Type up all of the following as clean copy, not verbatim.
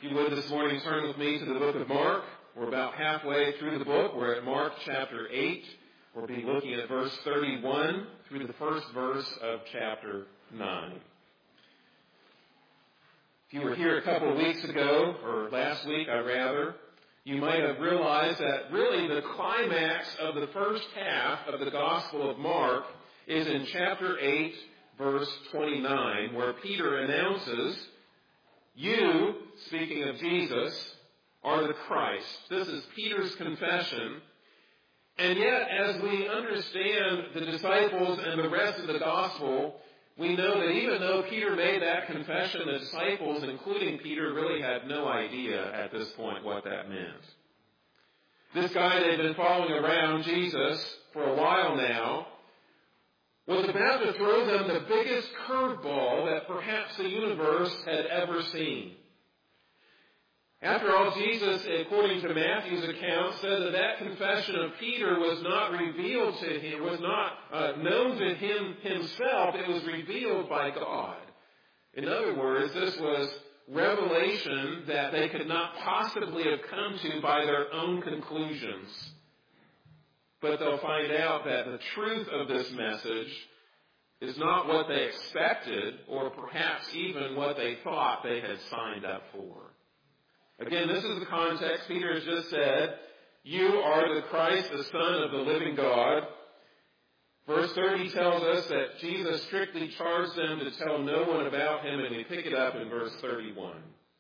you would this morning turn with me to the book of Mark. We're about halfway through the book. We're at Mark chapter 8. We'll be looking at verse 31 through the first verse of chapter 9. If you were here a couple of weeks ago, or last week, you might have realized that really the climax of the first half of the Gospel of Mark is in chapter 8, verse 29, where Peter announces, "You," speaking of Jesus, "are the Christ." This is Peter's confession. And yet, as we understand the disciples and the rest of the Gospel, we know that even though Peter made that confession, the disciples, including Peter, really had no idea at this point what that meant. This guy they've been following around, Jesus, for a while now, was about to throw them the biggest curveball that perhaps the universe had ever seen. After all, Jesus, according to Matthew's account, said that confession of Peter was not revealed to him, was not known to him himself. It was revealed by God. In other words, this was revelation that they could not possibly have come to by their own conclusions. But they'll find out that the truth of this message is not what they expected, or perhaps even what they thought they had signed up for. Again, this is the context. Peter has just said, "You are the Christ, the Son of the living God." Verse 30 tells us that Jesus strictly charged them to tell no one about him, and we pick it up in verse 31.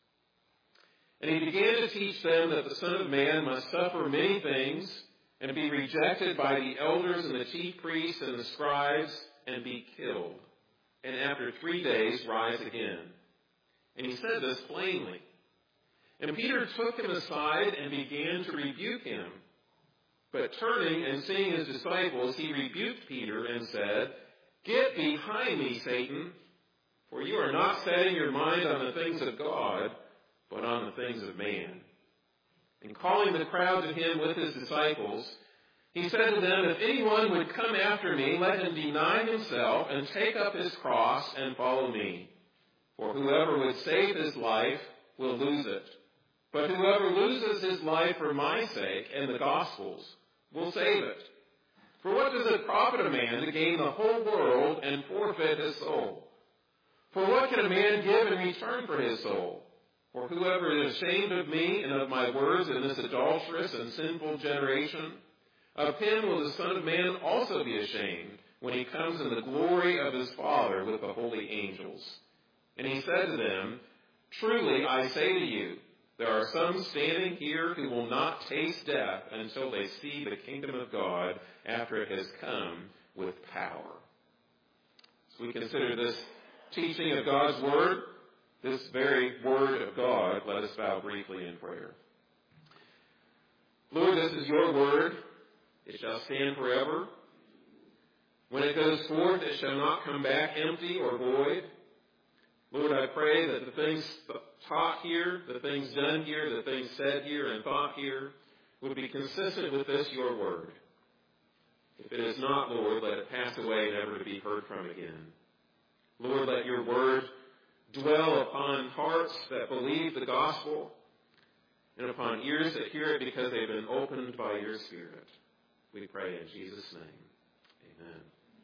"And he began to teach them that the Son of Man must suffer many things, and be rejected by the elders and the chief priests and the scribes, and be killed, and after 3 days rise again." And he said this plainly. And Peter took him aside and began to rebuke him. But turning and seeing his disciples, he rebuked Peter and said, "Get behind me, Satan, for you are not setting your mind on the things of God, but on the things of man." And calling the crowd to him with his disciples, he said to them, "If anyone would come after me, let him deny himself and take up his cross and follow me. For whoever would save his life will lose it. But whoever loses his life for my sake and the gospel's will save it. For what does it profit a man to gain the whole world and forfeit his soul? For what can a man give in return for his soul? For whoever is ashamed of me and of my words in this adulterous and sinful generation, of him will the Son of Man also be ashamed when he comes in the glory of his Father with the holy angels." And he said to them, "Truly I say to you, there are some standing here who will not taste death until they see the kingdom of God after it has come with power." So we consider this teaching of God's Word, this very Word of God. Let us bow briefly in prayer. Lord, this is your Word. It shall stand forever. When it goes forth, it shall not come back empty or void. Lord, I pray that the things taught here, the things done here, the things said here and thought here would be consistent with this, your word. If it is not, Lord, let it pass away, never to be heard from again. Lord, let your word dwell upon hearts that believe the gospel and upon ears that hear it because they've been opened by your Spirit. We pray in Jesus' name. Amen.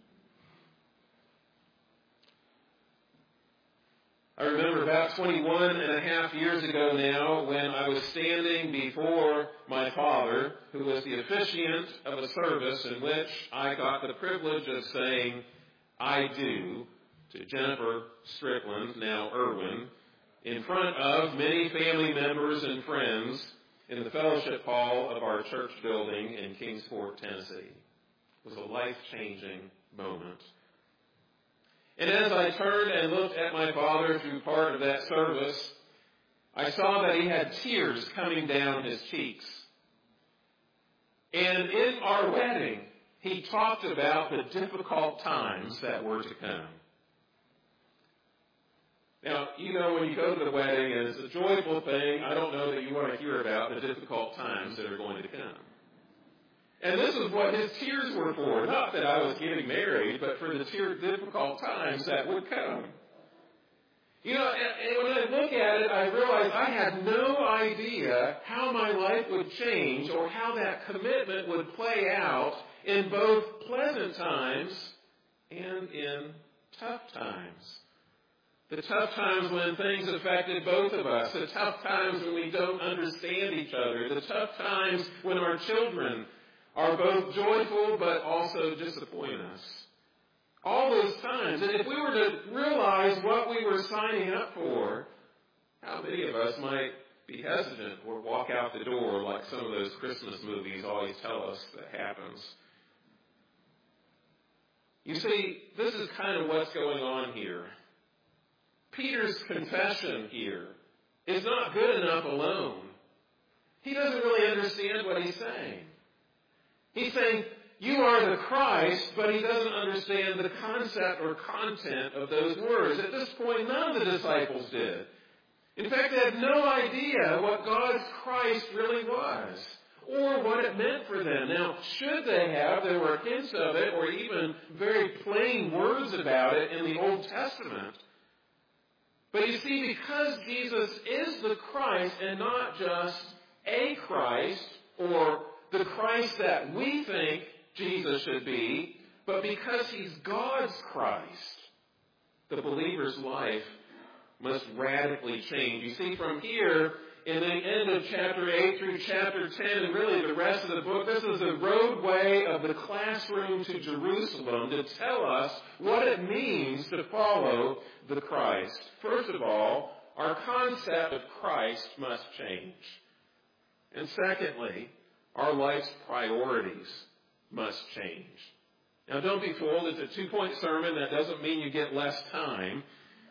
I remember about 21 and a half years ago now when I was standing before my father, who was the officiant of a service in which I got the privilege of saying, "I do," to Jennifer Strickland, now Irwin, in front of many family members and friends in the fellowship hall of our church building in Kingsport, Tennessee. It was a life-changing moment. And as I turned and looked at my father through part of that service, I saw that he had tears coming down his cheeks. And in our wedding, he talked about the difficult times that were to come. Now, you know, when you go to the wedding and it's a joyful thing, I don't know that you want to hear about the difficult times that are going to come. And this is what his tears were for. Not that I was getting married, but for the difficult times that would come. You know, and when I look at it, I realize I had no idea how my life would change or how that commitment would play out in both pleasant times and in tough times. The tough times when things affected both of us. The tough times when we don't understand each other. The tough times when our children are both joyful but also disappoint us. All those times. And if we were to realize what we were signing up for, how many of us might be hesitant or walk out the door like some of those Christmas movies always tell us that happens? You see, this is kind of what's going on here. Peter's confession here is not good enough alone. He doesn't really understand what he's saying. He's saying, you are the Christ, but he doesn't understand the concept or content of those words. At this point, none of the disciples did. In fact, they had no idea what God's Christ really was or what it meant for them. Now, should they have, there were hints of it or even very plain words about it in the Old Testament. But you see, because Jesus is the Christ and not just a Christ or the Christ that we think Jesus should be, but because he's God's Christ, the believer's life must radically change. You see, from here, in the end of chapter 8 through chapter 10, and really the rest of the book, this is the roadway of the classroom to Jerusalem to tell us what it means to follow the Christ. First of all, our concept of Christ must change. And secondly, our life's priorities must change. Now, don't be fooled. It's a 2-point sermon. That doesn't mean you get less time.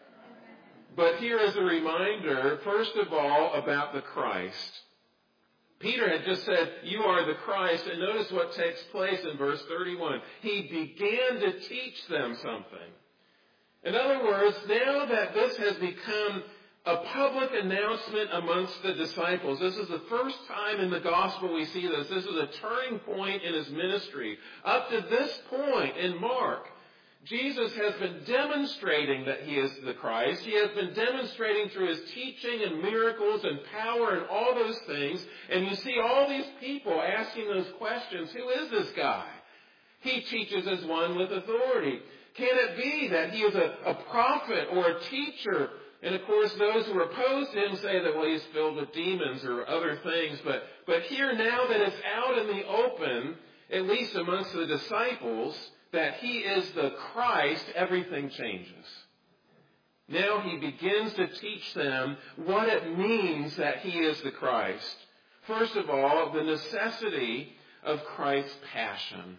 But here is a reminder, first of all, about the Christ. Peter had just said, you are the Christ, and notice what takes place in verse 31. He began to teach them something. In other words, now that this has become a public announcement amongst the disciples, this is the first time in the gospel we see this. This is a turning point in his ministry. Up to this point in Mark, Jesus has been demonstrating that he is the Christ. He has been demonstrating through his teaching and miracles and power and all those things. And you see all these people asking those questions. Who is this guy? He teaches as one with authority. Can it be that he is a prophet or a teacher? And of course, those who oppose him say that, well, he's filled with demons or other things. But here, now that it's out in the open, at least amongst the disciples, that he is the Christ, everything changes. Now he begins to teach them what it means that he is the Christ. First of all, the necessity of Christ's passion.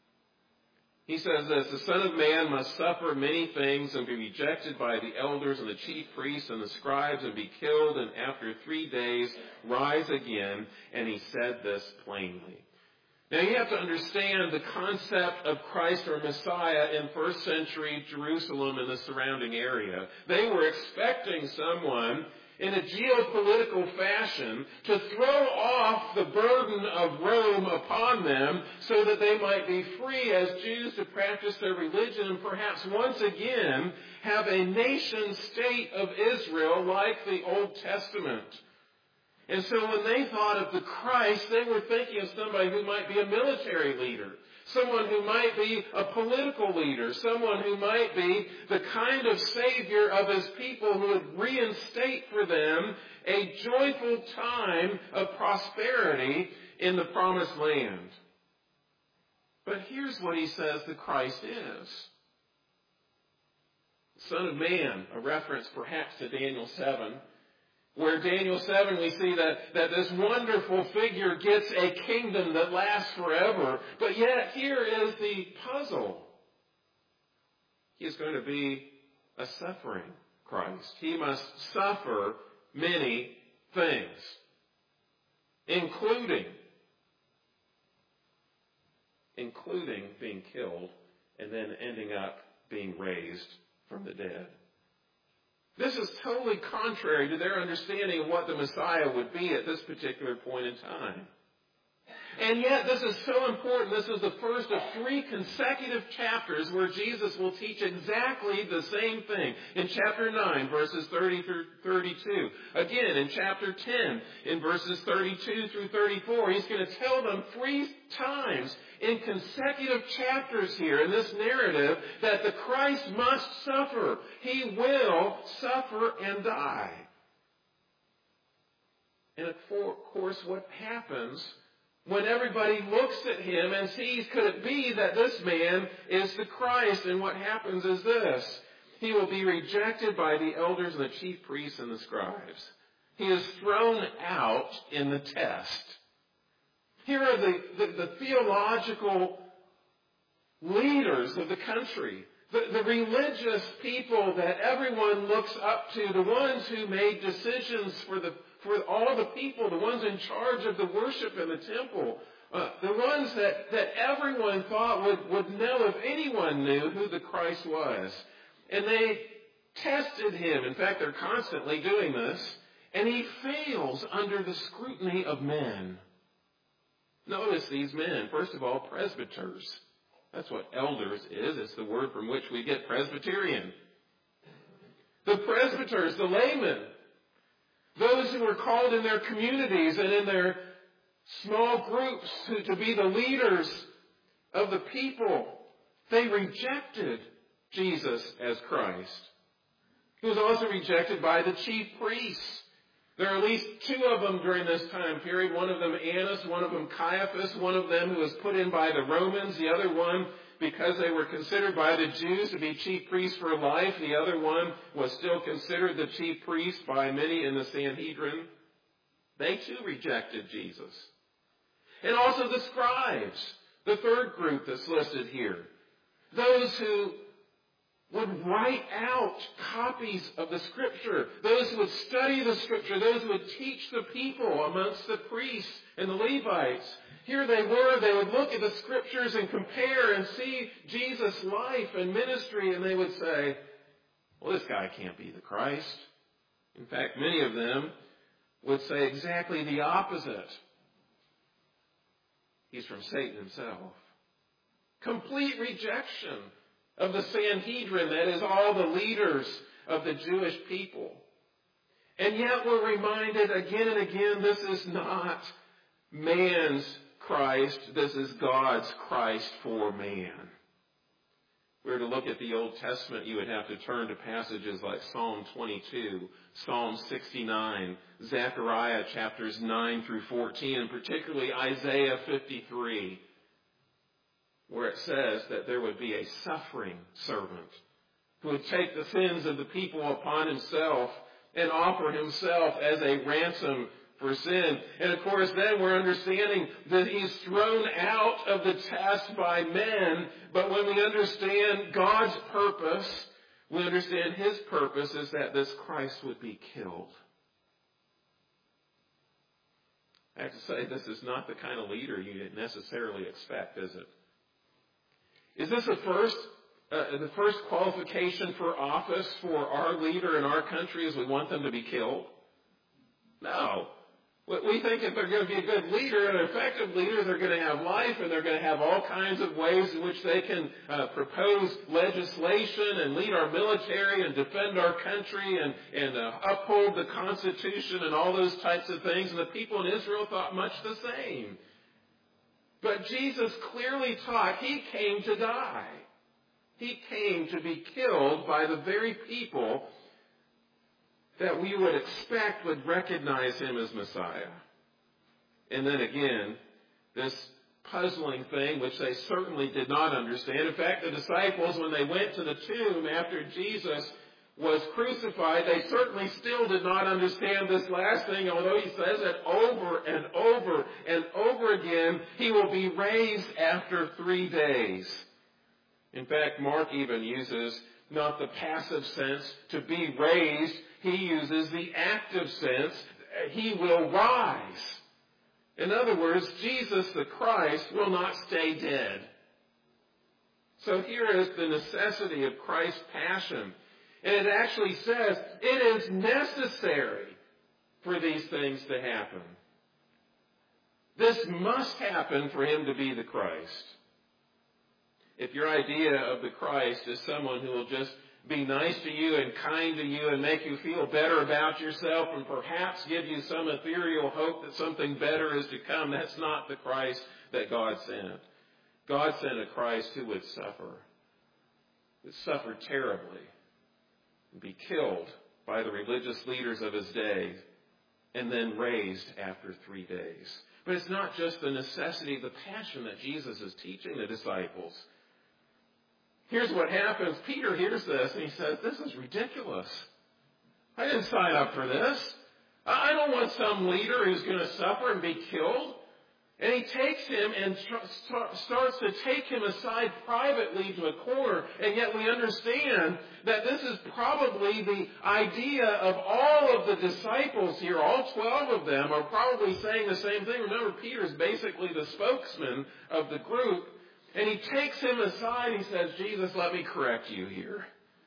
He says this, the Son of Man must suffer many things and be rejected by the elders and the chief priests and the scribes and be killed and after 3 days rise again. And he said this plainly. Now you have to understand the concept of Christ or Messiah in first century Jerusalem and the surrounding area. They were expecting someone in a geopolitical fashion to throw off the burden of Rome upon them so that they might be free as Jews to practice their religion and perhaps once again have a nation state of Israel like the Old Testament. And so when they thought of the Christ, they were thinking of somebody who might be a military leader, someone who might be a political leader, someone who might be the kind of Savior of his people who would reinstate for them a joyful time of prosperity in the promised land. But here's what he says the Christ is. Son of Man, a reference perhaps to Daniel 7. Where Daniel 7 we see that this wonderful figure gets a kingdom that lasts forever. But yet here is the puzzle. He is going to be a suffering Christ. He must suffer many things, including being killed and then ending up being raised from the dead. This is totally contrary to their understanding of what the Messiah would be at this particular point in time. And yet this is so important. This is the first of 3 consecutive chapters where Jesus will teach exactly the same thing. In chapter 9, verses 30 through 32. Again, in chapter 10, in verses 32 through 34, he's going to tell them 3 times in consecutive chapters here in this narrative that the Christ must suffer. He will suffer and die. And of course, what happens when everybody looks at him and sees, could it be that this man is the Christ? And what happens is this. He will be rejected by the elders and the chief priests and the scribes. He is thrown out in the test. Here are the theological leaders of the country, the religious people that everyone looks up to, the ones who made decisions for all the people, the ones in charge of the worship in the temple, the ones that everyone thought would know if anyone knew who the Christ was. And they tested him. In fact, they're constantly doing this. And he fails under the scrutiny of men. Notice these men. First of all, presbyters. That's what elders is. It's the word from which we get Presbyterian. The presbyters, the laymen, those who were called in their communities and in their small groups to be the leaders of the people, they rejected Jesus as Christ. He was also rejected by the chief priests. There are at least 2 of them during this time period. One of them Annas, one of them Caiaphas, one of them who was put in by the Romans, the other one because they were considered by the Jews to be chief priests for life. The other one was still considered the chief priest by many in the Sanhedrin. They too rejected Jesus. And also the scribes, the third group that's listed here. Those who would write out copies of the Scripture, those who would study the Scripture, those who would teach the people amongst the priests and the Levites. Here they were, they would look at the Scriptures and compare and see Jesus' life and ministry, and they would say, well, this guy can't be the Christ. In fact, many of them would say exactly the opposite. He's from Satan himself. Complete rejection of the Sanhedrin, that is all the leaders of the Jewish people. And yet we're reminded again and again, this is not man's Christ, this is God's Christ for man. If we were to look at the Old Testament, you would have to turn to passages like Psalm 22, Psalm 69, Zechariah chapters 9 through 14, and particularly Isaiah 53. Where it says that there would be a suffering servant who would take the sins of the people upon himself and offer himself as a ransom for sin. And of course, then we're understanding that he's thrown out of the test by men. But when we understand God's purpose, we understand his purpose is that this Christ would be killed. I have to say, this is not the kind of leader you necessarily expect, is it? Is this the first qualification for office for our leader in our country is we want them to be killed? No. We think if they're going to be a good leader, an effective leader, they're going to have life and they're going to have all kinds of ways in which they can propose legislation and lead our military and defend our country and uphold the Constitution and all those types of things. And the people in Israel thought much the same. But Jesus clearly taught he came to die. He came to be killed by the very people that we would expect would recognize him as Messiah. And then again, this puzzling thing, which they certainly did not understand. In fact, the disciples, when they went to the tomb after Jesus was crucified, they certainly still did not understand this last thing, although he says it over and over and over again, he will be raised after 3 days. In fact, Mark even uses not the passive sense, to be raised, he uses the active sense, he will rise. In other words, Jesus the Christ will not stay dead. So here is the necessity of Christ's passion. And it actually says it is necessary for these things to happen. This must happen for him to be the Christ. If your idea of the Christ is someone who will just be nice to you and kind to you and make you feel better about yourself and perhaps give you some ethereal hope that something better is to come, that's not the Christ that God sent. God sent a Christ who would suffer terribly, and be killed by the religious leaders of his day, and then raised after 3 days. But it's not just the necessity, the passion that Jesus is teaching the disciples. Here's what happens. Peter hears this and he says, this is ridiculous. I didn't sign up for this. I don't want some leader who's going to suffer and be killed. And he takes him and starts to take him aside privately to a corner. And yet we understand that this is probably the idea of all of the disciples here. All 12 of them are probably saying the same thing. Remember, Peter's basically the spokesman of the group. And he takes him aside and he says, Jesus, let me correct you here.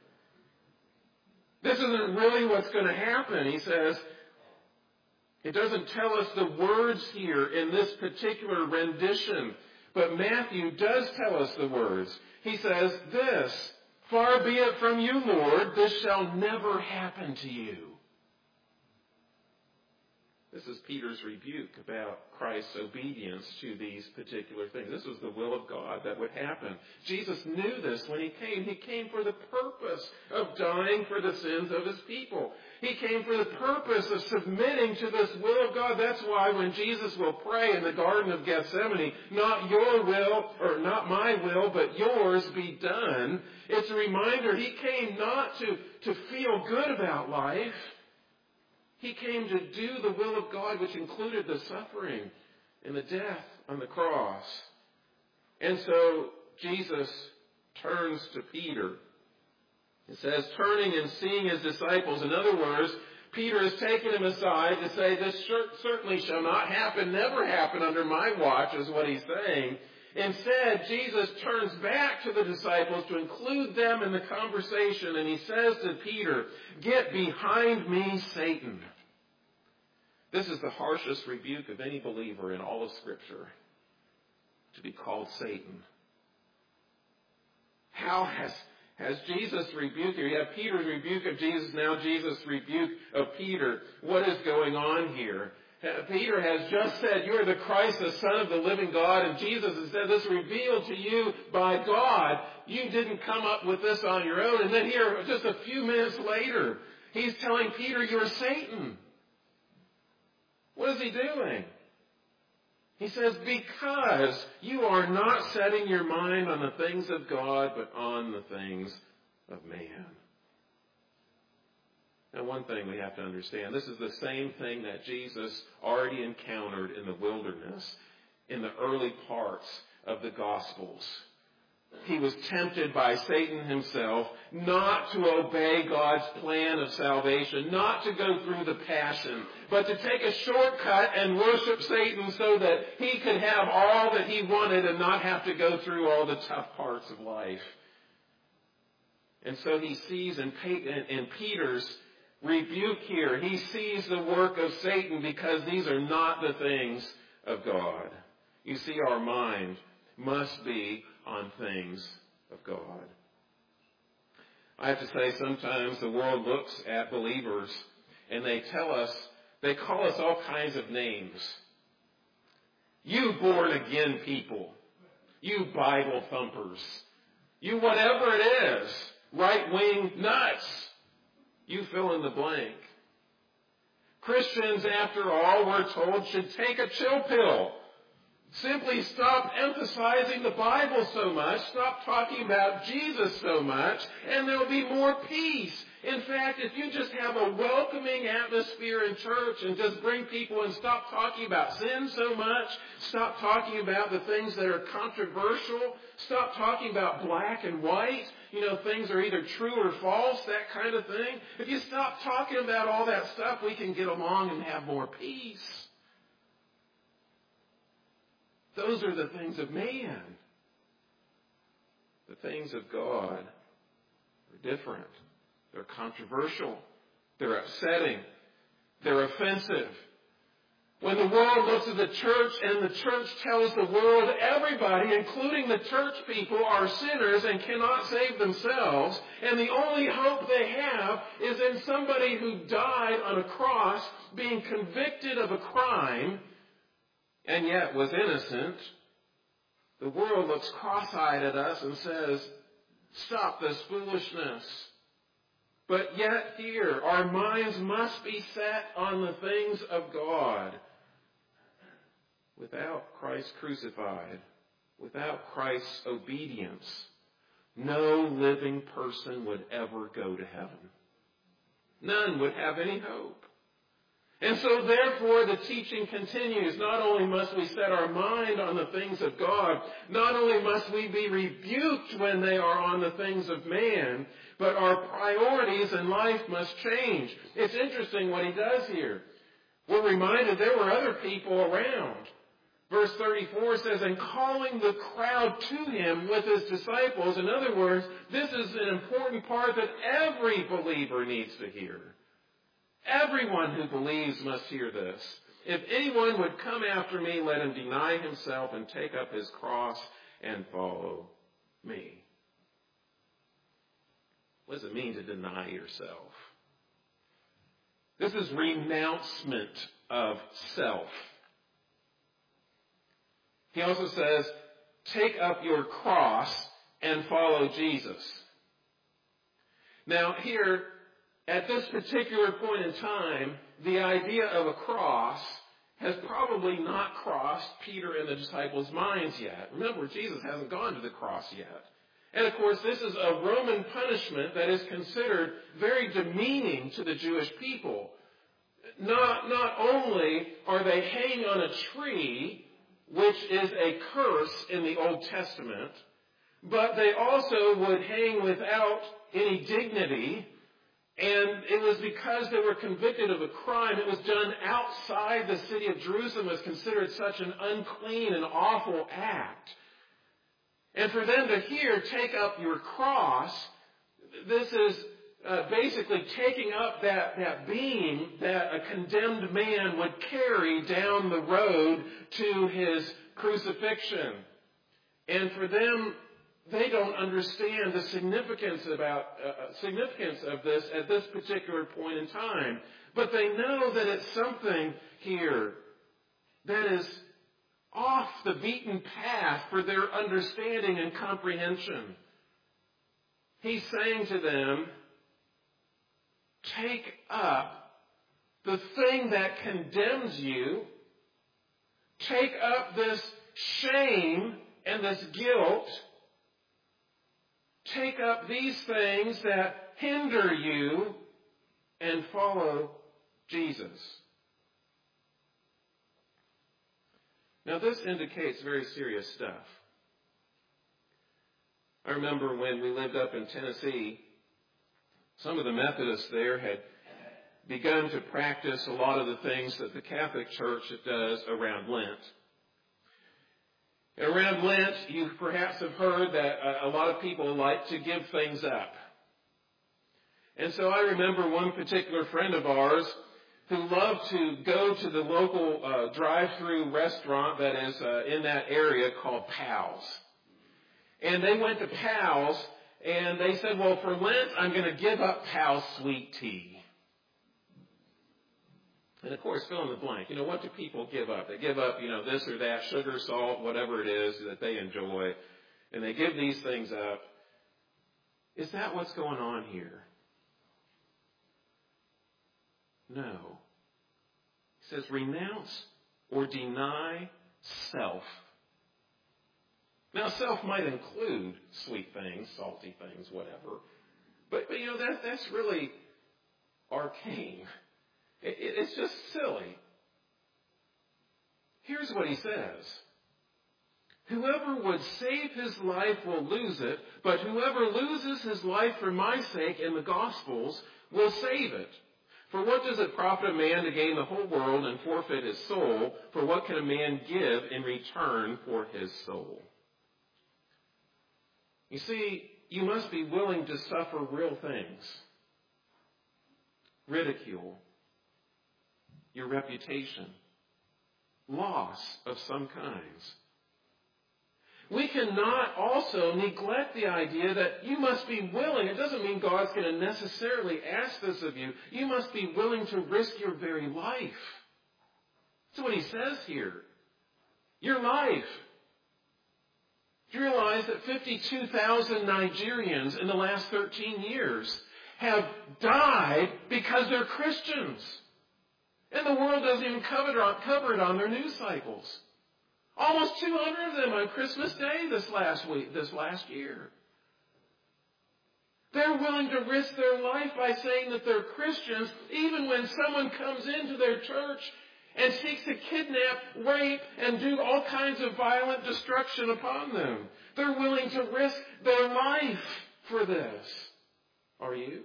This isn't really what's going to happen. He says, it doesn't tell us the words here in this particular rendition, but Matthew does tell us the words. He says this, far be it from you, Lord, this shall never happen to you. This is Peter's rebuke about Christ's obedience to these particular things. This was the will of God that would happen. Jesus knew this when he came. He came for the purpose of dying for the sins of his people. He came for the purpose of submitting to this will of God. That's why when Jesus will pray in the Garden of Gethsemane, not your will, or not my will, but yours be done, it's a reminder he came not to feel good about life. He came to do the will of God, which included the suffering and the death on the cross. And so Jesus turns to Peter. It says, turning and seeing his disciples. In other words, Peter has taken him aside to say, this certainly shall not happen, never happen under my watch, is what he's saying. Instead, Jesus turns back to the disciples to include them in the conversation, and he says to Peter, get behind me, Satan. This is the harshest rebuke of any believer in all of Scripture, to be called Satan. How has Jesus rebuked you? You have Peter's rebuke of Jesus, now Jesus' rebuke of Peter. What is going on here? Peter has just said, you are the Christ, the Son of the living God, and Jesus has said, this revealed to you by God. You didn't come up with this on your own. And then here, just a few minutes later, he's telling Peter, you're Satan. What is he doing? He says, because you are not setting your mind on the things of God, but on the things of man. Now, one thing we have to understand, this is the same thing that Jesus already encountered in the wilderness in the early parts of the Gospels. He was tempted by Satan himself not to obey God's plan of salvation, not to go through the passion, but to take a shortcut and worship Satan so that he could have all that he wanted and not have to go through all the tough parts of life. And so he sees in Peter's rebuke here, he sees the work of Satan because these are not the things of God. You see, our mind must be on things of God. I have to say, sometimes the world looks at believers and they call us all kinds of names. You born again people. You Bible thumpers. You whatever it is. Right-wing nuts. You fill in the blank. Christians, after all, we're told, should take a chill pill. Simply stop emphasizing the Bible so much, stop talking about Jesus so much, and there will be more peace. In fact, if you just have a welcoming atmosphere in church and just bring people and stop talking about sin so much, stop talking about the things that are controversial, stop talking about black and white, things are either true or false, that kind of thing. If you stop talking about all that stuff, we can get along and have more peace. Those are the things of man. The things of God are different. They're controversial. They're upsetting. They're offensive. When the world looks at the church and the church tells the world everybody, including the church people, are sinners and cannot save themselves, and the only hope they have is in somebody who died on a cross being convicted of a crime and yet was innocent, the world looks cross-eyed at us and says, "Stop this foolishness." But yet here, our minds must be set on the things of God. Without Christ crucified, without Christ's obedience, no living person would ever go to heaven. None would have any hope. And so therefore the teaching continues. Not only must we set our mind on the things of God, not only must we be rebuked when they are on the things of man, but our priorities in life must change. It's interesting what he does here. We're reminded there were other people around. Verse 34 says, "And calling the crowd to him with his disciples." In other words, this is an important part that every believer needs to hear. Everyone who believes must hear this. "If anyone would come after me, let him deny himself and take up his cross and follow me." What does it mean to deny yourself? This is renouncement of self. He also says, take up your cross and follow Jesus. Now here, at this particular point in time, the idea of a cross has probably not crossed Peter and the disciples' minds yet. Remember, Jesus hasn't gone to the cross yet. And of course, this is a Roman punishment that is considered very demeaning to the Jewish people. Not only are they hanging on a tree, which is a curse in the Old Testament, but they also would hang without any dignity, and it was because they were convicted of a crime. It was done outside the city of Jerusalem. It was considered such an unclean and awful act. And for them to hear, take up your cross, this is basically taking up that beam that a condemned man would carry down the road to his crucifixion. And for them, they don't understand the significance of this at this particular point in time. But they know that it's something here that is off the beaten path for their understanding and comprehension. He's saying to them, take up the thing that condemns you. Take up this shame and this guilt. Take up these things that hinder you and follow Jesus. Now this indicates very serious stuff. I remember when we lived up in Tennessee, some of the Methodists there had begun to practice a lot of the things that the Catholic Church does around Lent. Around Lent, you perhaps have heard that a lot of people like to give things up. And so I remember one particular friend of ours who loved to go to the local drive-through restaurant that is in that area called Pal's. And they went to Pal's and they said, well, for Lent, I'm going to give up Pal's sweet tea. And of course, fill in the blank. You know, what do people give up? They give up, this or that, sugar, salt, whatever it is that they enjoy. And they give these things up. Is that what's going on here? No. He says, renounce or deny self. Now, self might include sweet things, salty things, whatever. But that's really arcane. It's just silly. Here's what he says. Whoever would save his life will lose it, but whoever loses his life for my sake in the Gospels will save it. For what does it profit a man to gain the whole world and forfeit his soul? For what can a man give in return for his soul? You see, you must be willing to suffer real things. Ridicule, your reputation, loss of some kinds. We cannot also neglect the idea that you must be willing. It doesn't mean God's going to necessarily ask this of you. You must be willing to risk your very life. That's what he says here. Your life. Do you realize that 52,000 Nigerians in the last 13 years have died because they're Christians? And the world doesn't even cover it on their news cycles. Almost 200 of them on Christmas Day this last year. They're willing to risk their life by saying that they're Christians, even when someone comes into their church and seeks to kidnap, rape, and do all kinds of violent destruction upon them. They're willing to risk their life for this. Are you?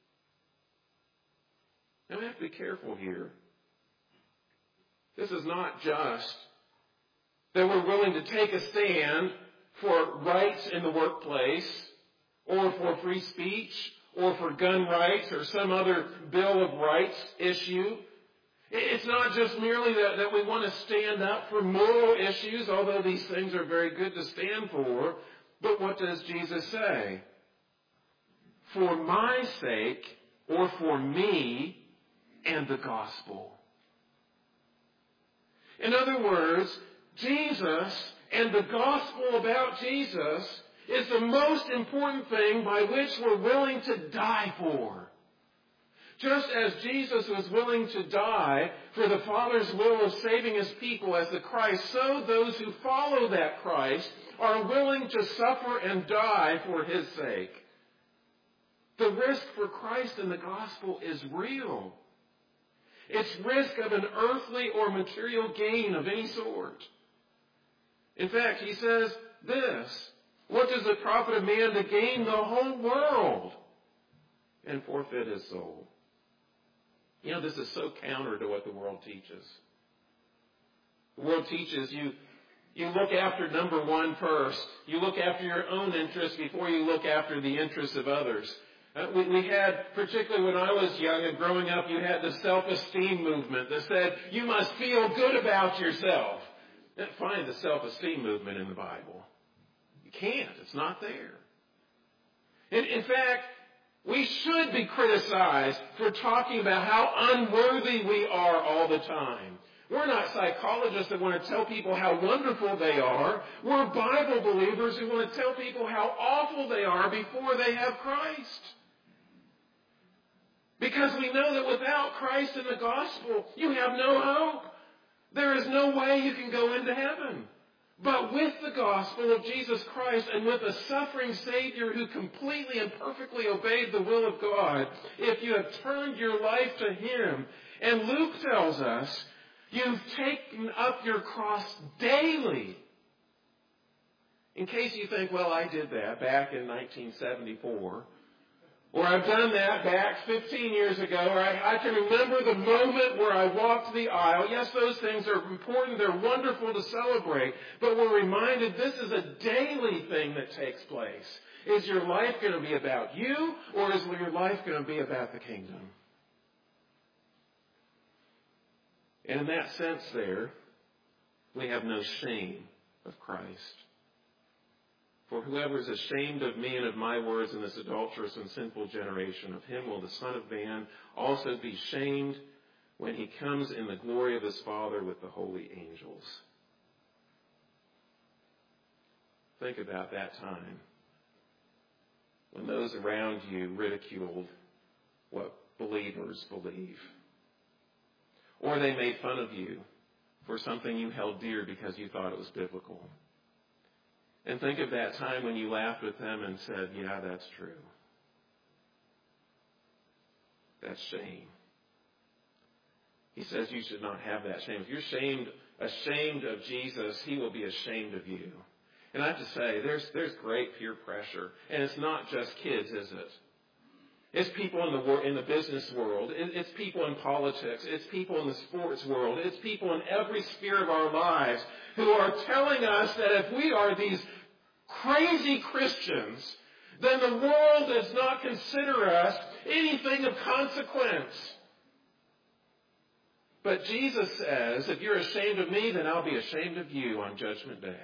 Now we have to be careful here. This is not just that we're willing to take a stand for rights in the workplace, or for free speech, or for gun rights, or some other Bill of Rights issue. It's not just merely that we want to stand up for moral issues, although these things are very good to stand for. But what does Jesus say? For my sake, or for me and the gospel. In other words, Jesus and the gospel about Jesus is the most important thing by which we're willing to die for. Just as Jesus was willing to die for the Father's will of saving His people as the Christ, so those who follow that Christ are willing to suffer and die for His sake. The risk for Christ and the gospel is real. It's risk of an earthly or material gain of any sort. In fact, he says this, what does it profit a man to gain the whole world and forfeit his soul? You know, this is so counter to what the world teaches. The world teaches you look after number one first. You look after your own interests before you look after the interests of others. We had, particularly when I was young and growing up, you had the self-esteem movement that said you must feel good about yourself. Find the self-esteem movement in the Bible. You can't. It's not there. In fact, we should be criticized for talking about how unworthy we are all the time. We're not psychologists that want to tell people how wonderful they are. We're Bible believers who want to tell people how awful they are before they have Christ. Because we know that without Christ and the gospel, you have no hope. There is no way you can go into heaven. But with the gospel of Jesus Christ and with a suffering Savior who completely and perfectly obeyed the will of God, if you have turned your life to Him, and Luke tells us, you've taken up your cross daily. In case you think, well, I did that back in 1974. Or I've done that back 15 years ago, or I can remember the moment where I walked the aisle. Yes, those things are important. They're wonderful to celebrate. But we're reminded this is a daily thing that takes place. Is your life going to be about you, or is your life going to be about the kingdom? And in that sense there, we have no shame of Christ. For whoever is ashamed of me and of my words in this adulterous and sinful generation, of him will the Son of Man also be shamed when he comes in the glory of his Father with the holy angels. Think about that time when those around you ridiculed what believers believe. Or they made fun of you for something you held dear because you thought it was biblical. And think of that time when you laughed with them and said, yeah, that's true. That's shame. He says you should not have that shame. If you're ashamed of Jesus, He will be ashamed of you. And I have to say, there's great peer pressure. And it's not just kids, is it? It's people in the business world. It's people in politics. It's people in the sports world. It's people in every sphere of our lives who are telling us that if we are these crazy Christians, then the world does not consider us anything of consequence. But Jesus says, if you're ashamed of me, then I'll be ashamed of you on Judgment Day.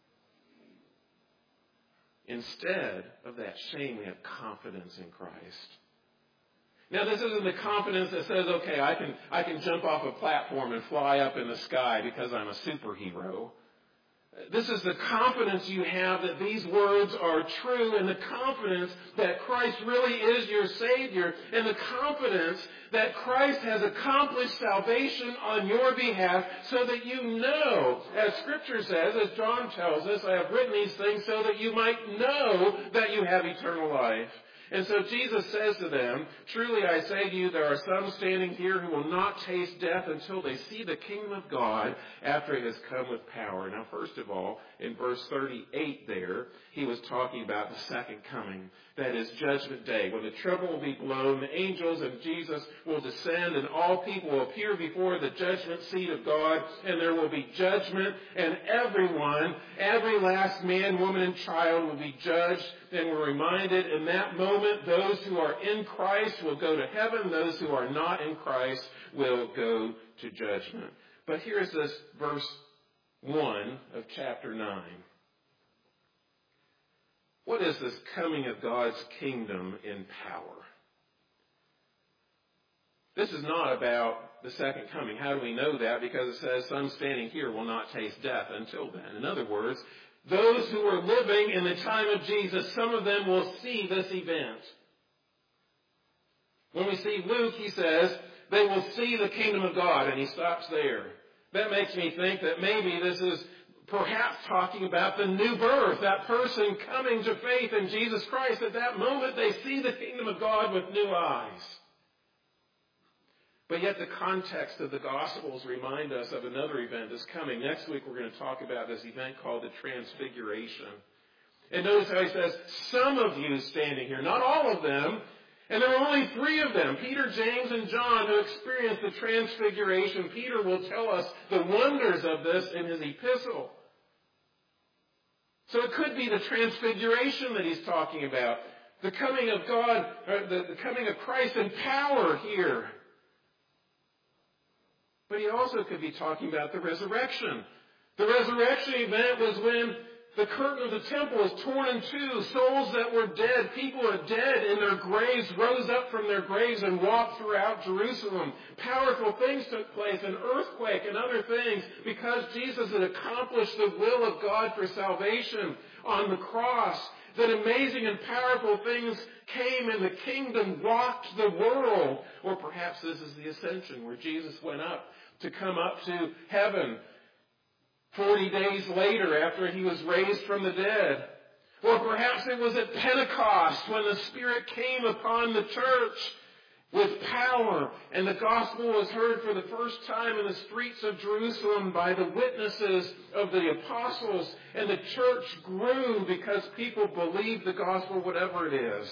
Instead of that shame, we have confidence in Christ. Now, this isn't the confidence that says, okay, I can jump off a platform and fly up in the sky because I'm a superhero. This is the confidence you have that these words are true, and the confidence that Christ really is your Savior, and the confidence that Christ has accomplished salvation on your behalf so that you know, as Scripture says, as John tells us, I have written these things so that you might know that you have eternal life. And so Jesus says to them, truly I say to you, there are some standing here who will not taste death until they see the kingdom of God after it has come with power. Now, first of all, in verse 38 there, he was talking about the second coming. That is Judgment Day, when the trumpet will be blown, the angels and Jesus will descend, and all people will appear before the judgment seat of God, and there will be judgment, and everyone, every last man, woman, and child will be judged. And we're reminded in that moment, those who are in Christ will go to heaven, those who are not in Christ will go to judgment. But here's this verse 1 of chapter 9. What is this coming of God's kingdom in power? This is not about the second coming. How do we know that? Because it says, some standing here will not taste death until then. In other words, those who were living in the time of Jesus, some of them will see this event. When we see Luke, he says, they will see the kingdom of God, and he stops there. That makes me think that maybe this is perhaps talking about the new birth, that person coming to faith in Jesus Christ. At that moment, they see the kingdom of God with new eyes. But yet the context of the Gospels remind us of another event that's coming. Next week, we're going to talk about this event called the Transfiguration. And notice how he says, some of you standing here, not all of them. And there were only 3 of them, Peter, James, and John, who experienced the Transfiguration. Peter will tell us the wonders of this in his epistle. So it could be the Transfiguration that he's talking about. The coming of God, or the coming of Christ in power here. But he also could be talking about the resurrection. The resurrection event was when the curtain of the temple was torn in two. Souls that were dead, people who are dead in their graves, rose up from their graves and walked throughout Jerusalem. Powerful things took place, an earthquake and other things, because Jesus had accomplished the will of God for salvation on the cross. That amazing and powerful things came and the kingdom rocked the world. Or perhaps this is the ascension, where Jesus went up to come up to heaven 40 days later after he was raised from the dead. Or perhaps it was at Pentecost when the Spirit came upon the church with power, and the gospel was heard for the first time in the streets of Jerusalem by the witnesses of the apostles, and the church grew because people believed the gospel, whatever it is.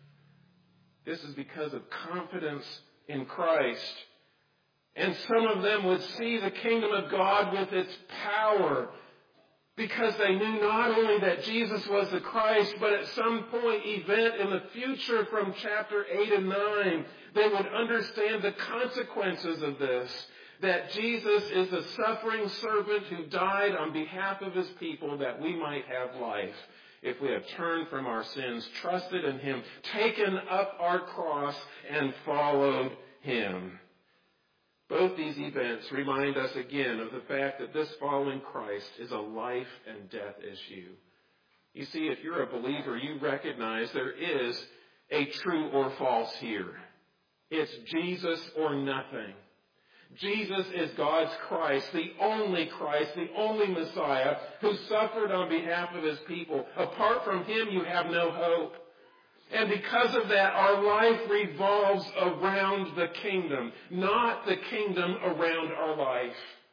This is because of confidence in Christ. And some of them would see the kingdom of God with its power, because they knew not only that Jesus was the Christ, but at some point, event in the future from chapter 8 and 9, they would understand the consequences of this. That Jesus is the suffering servant who died on behalf of his people that we might have life. If we have turned from our sins, trusted in him, taken up our cross, and followed him. Both these events remind us again of the fact that this following Christ is a life and death issue. You see, if you're a believer, you recognize there is a true or false here. It's Jesus or nothing. Jesus is God's Christ, the only Messiah who suffered on behalf of his people. Apart from him, you have no hope. And because of that, our life revolves around the kingdom, not the kingdom around our life.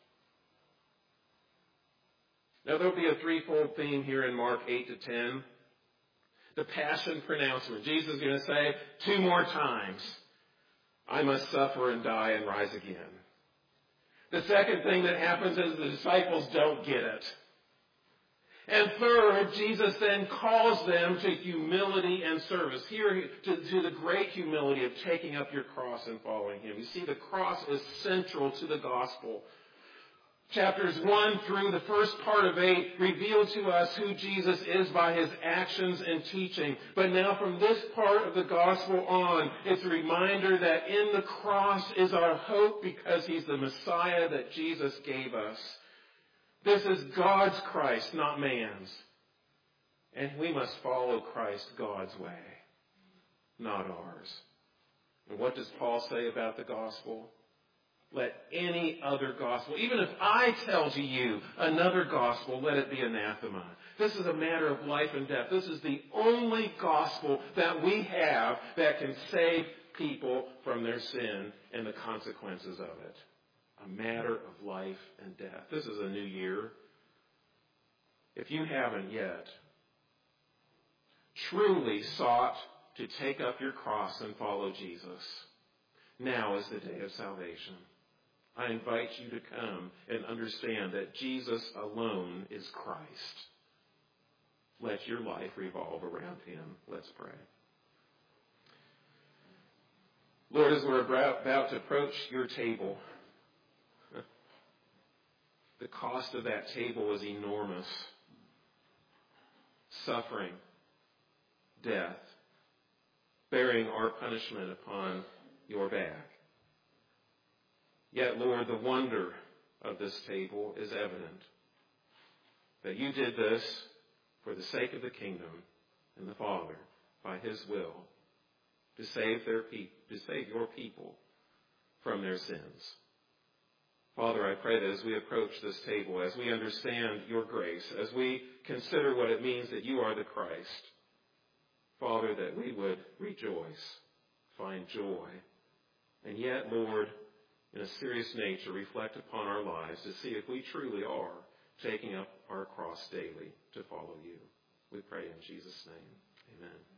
Now, there'll be a threefold theme here in Mark 8 to 10. The passion pronouncement. Jesus is going to say 2 more times, I must suffer and die and rise again. The second thing that happens is the disciples don't get it. And third, Jesus then calls them to humility and service. Here, to the great humility of taking up your cross and following him. You see, the cross is central to the gospel. Chapters 1 through the first part of 8 reveal to us who Jesus is by his actions and teaching. But now from this part of the gospel on, it's a reminder that in the cross is our hope because he's the Messiah that Jesus gave us. This is God's Christ, not man's. And we must follow Christ God's way, not ours. And what does Paul say about the gospel? Let any other gospel, even if I tell to you another gospel, let it be anathema. This is a matter of life and death. This is the only gospel that we have that can save people from their sin and the consequences of it. A matter of life and death. This is a new year. If you haven't yet truly sought to take up your cross and follow Jesus, now is the day of salvation. I invite you to come and understand that Jesus alone is Christ. Let your life revolve around him. Let's pray. Lord, as we're about to approach your table, the cost of that table is enormous. Suffering, death, bearing our punishment upon your back. Yet, Lord, the wonder of this table is evident. That you did this for the sake of the kingdom and the Father, by his will, to save your people from their sins. Father, I pray that as we approach this table, as we understand your grace, as we consider what it means that you are the Christ, Father, that we would rejoice, find joy, and yet, Lord, in a serious nature, reflect upon our lives to see if we truly are taking up our cross daily to follow you. We pray in Jesus' name. Amen.